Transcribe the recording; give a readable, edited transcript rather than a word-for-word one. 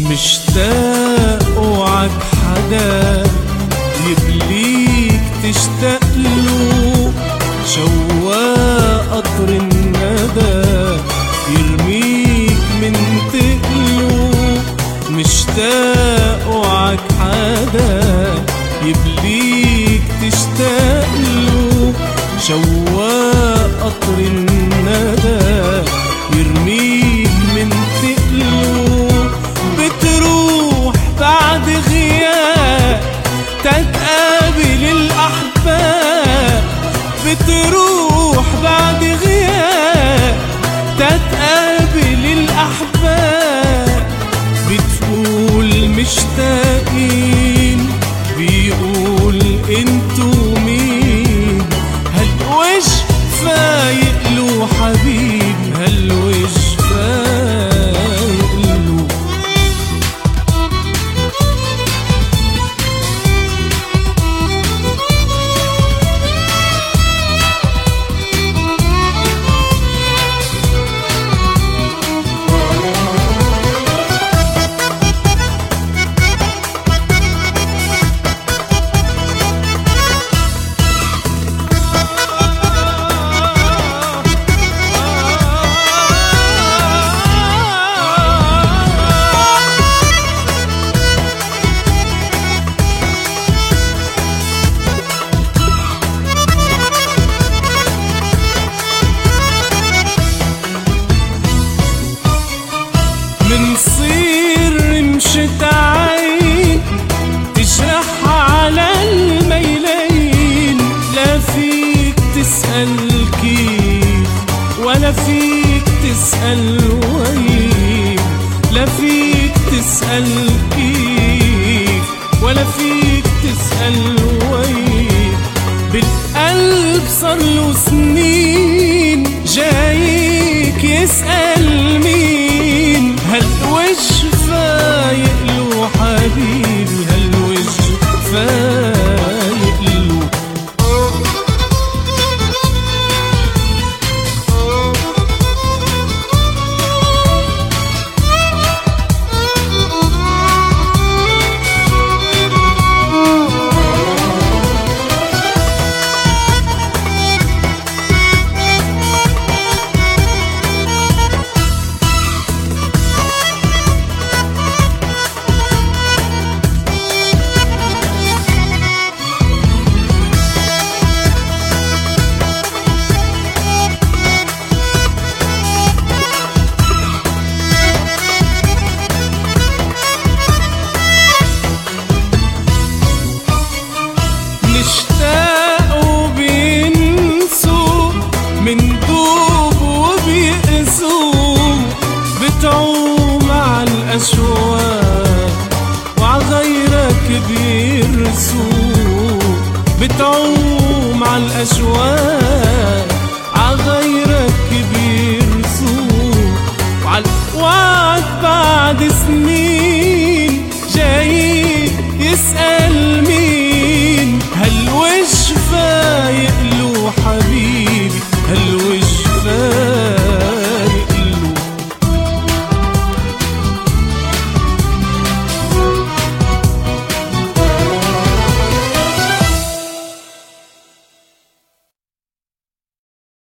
مشتاق اوعك حدا يبليك تشتاق له، شواق قطر الندى يرميك من تقله. مشتاق اوعك حدا يبليك تشتاق له، شواق قطر الندى يرميك من تقله. بتروح بعد غياب تتقابل الأحباب، بتروح بعد غياب تتقابل الأحباب. بتقول مشتاقين، بيقول انتو مين؟ هالوش فايق له حبيب، هالوش فايق له. منصير رمشة عين تجرحها على الميلين. لا فيك تسأل كيف ولا فيك تسأل وين، لا فيك تسأل كيف ولا فيك تسأل وين. بالقلب صارله سنين جايك يسأل مين؟ هالوجه فايق له حبيبي، هالوجه فايق له. مندوب وبيقسوا بتعوم عالأشواق وعغيرك بيرسوا، بتعوم عالأشواق